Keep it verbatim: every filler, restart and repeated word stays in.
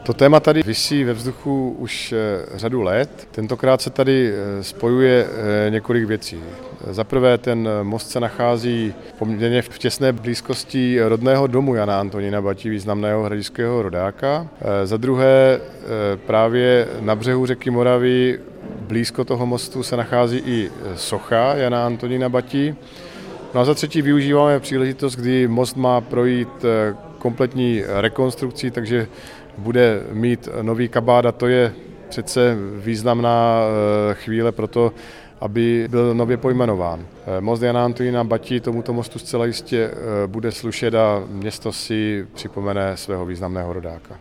To téma tady visí ve vzduchu už řadu let. Tentokrát se tady spojuje několik věcí. Za prvé, ten most se nachází poměrně v těsné blízkosti rodného domu Jana Antonína Bati, významného hradišťského rodáka. Za druhé, právě na břehu řeky Moravy blízko toho mostu se nachází i socha Jana Antonína Bati. No a za třetí využíváme příležitost, kdy most má projít kompletní rekonstrukcí, takže bude mít nový kabát a to je přece významná chvíle pro to, aby byl nově pojmenován. Most Jana Antonína Bati tomuto mostu zcela jistě bude slušet a město si připomene svého významného rodáka.